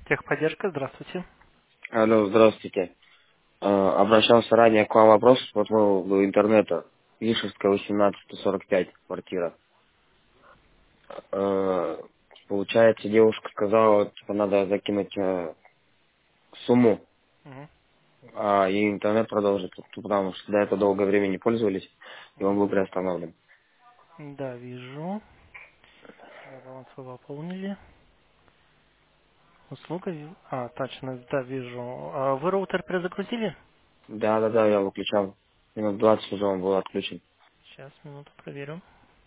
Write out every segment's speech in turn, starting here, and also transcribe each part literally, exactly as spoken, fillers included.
Техподдержка, здравствуйте. Алло, здравствуйте. А, Обращался ранее к вам вопрос по поводу интернета. Вишерская, восемнадцать, сто сорок пять, квартира. А, Получается, девушка сказала, типа, надо закинуть э, сумму, Мгм, а и интернет продолжится, потому что до этого долгое время не пользовались, и он был мгм. приостановлен. Да, вижу. Да, баланс вы пополнили. Услуга. ви- А, точно, да, вижу. А вы роутер перезагрузили? Да-да-да, я выключал. Минут двадцать уже он был отключен. Сейчас, минуту проверю.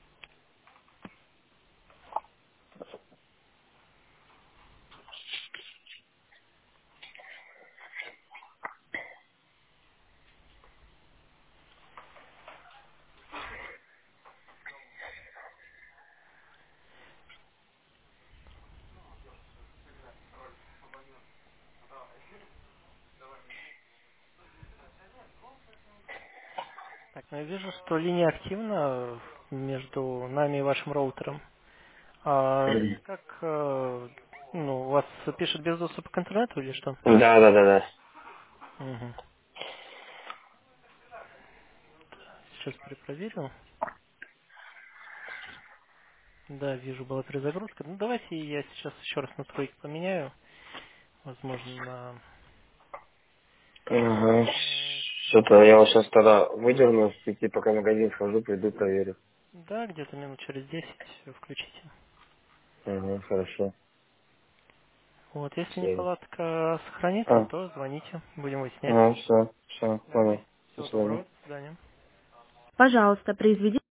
Так, ну я вижу, что линия активна между нами и вашим роутером. А как, э, ну, у вас пишет без доступа к интернету или что? Да-да-да-да. Мгм. Сейчас перепроверю. Да, вижу, была перезагрузка. Ну, давайте я сейчас еще раз настройки поменяю. Возможно, на... Ага. э, Что-то я вот сейчас тогда выдерну, идти пока в магазин схожу, приду, проверю. Да, где-то минут через десять включите. Ага, хорошо. Вот, если Все. неполадка сохранится, А, то звоните, будем выяснять. ага, все, все, Давай. понял. До Всего свидания. доброго, до свидания. Пожалуйста, произведите